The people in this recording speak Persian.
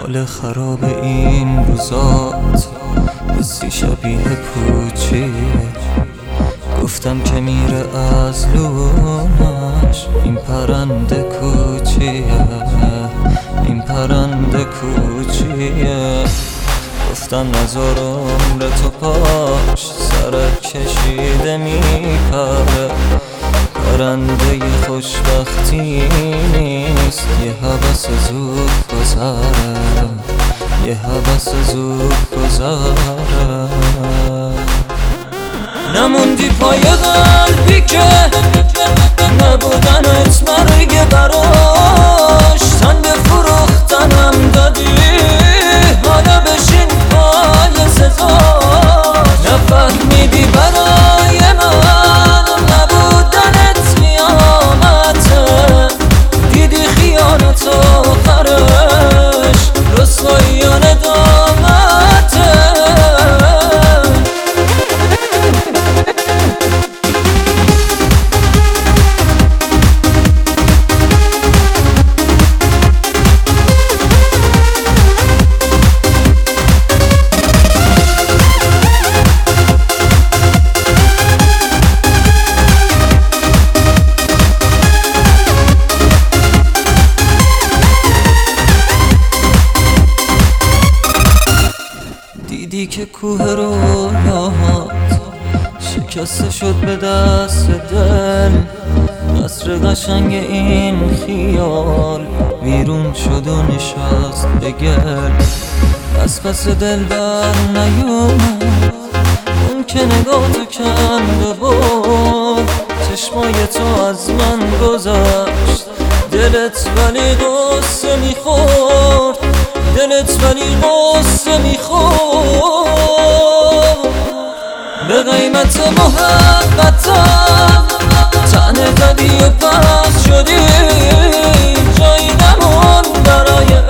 حال خراب این روزات حسی شبیه پوچیه. گفتم که میره از لونش این پرنده کوچیه، این پرنده کوچیه. گفتم نذار عمر تو پاش سرک کشیده میپره. پرنده خوشبختی نیست، یه هوس زود گذره، یه هوس زود گذره. نموندی پای قلبی که نبودنت مرگ براش. تن به فروختنم دادی، حالا بشین پای سزا. نفهمیدی برای من نبودنت قیامته. دیدی خیانت آخرش رسوایی و ندامته. دیدی که کوه رویاهات شکسته شد به دست دل. قصر قشنگ این خیال ویرون شد و نشست به گل. از پس دل بر نیومد اون که نگاه تو کند و برد. چشمای تو از من گذشت، دلت ولی غصه میخورد، دلت ولی غصه میخورد. به قیمت محبتم طعنه زدی و پس شدی، جایی نمون برای